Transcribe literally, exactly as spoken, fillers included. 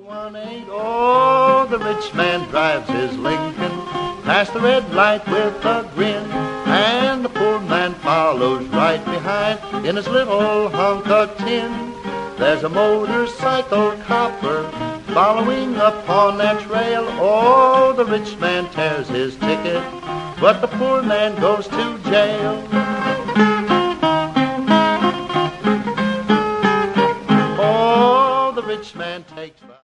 one eight. Oh, the rich man drives his Lincoln past the red light with a grin, and the poor man follows right behind in his little hunk of tin. There's a motorcycle copper following upon that trail. Oh, the rich man tears his ticket, but the poor man goes to jail.